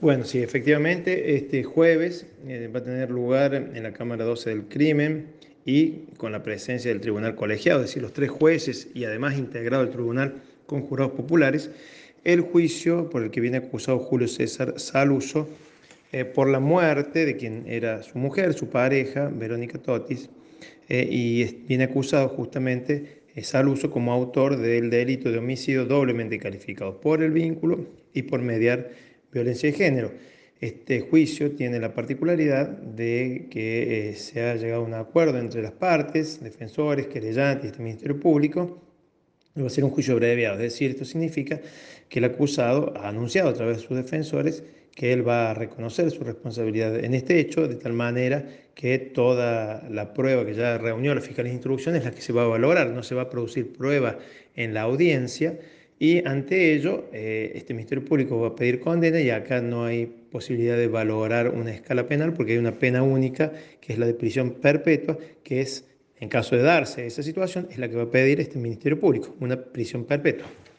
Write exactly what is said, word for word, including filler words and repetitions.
Bueno, sí, efectivamente, este jueves eh, va a tener lugar en la Cámara doce del Crimen y con la presencia del Tribunal Colegiado, es decir, los tres jueces y además integrado el tribunal con jurados populares, el juicio por el que viene acusado Julio César Saluso eh, por la muerte de quien era su mujer, su pareja, Verónica Totis, eh, y es- viene acusado justamente eh, Saluso como autor del delito de homicidio doblemente calificado por el vínculo y por mediar violencia de género. Este juicio tiene la particularidad de que eh, se ha llegado a un acuerdo entre las partes, defensores, querellantes y este Ministerio Público. Y va a ser un juicio abreviado, es decir, esto significa que el acusado ha anunciado a través de sus defensores que él va a reconocer su responsabilidad en este hecho, de tal manera que toda la prueba que ya reunió la Fiscalía de Instrucción es la que se va a valorar, no se va a producir prueba en la audiencia y ante ello eh, este Ministerio Público va a pedir condena y acá no hay posibilidad de valorar una escala penal porque hay una pena única que es la de prisión perpetua, que es, en caso de darse esa situación, es la que va a pedir este Ministerio Público, una prisión perpetua.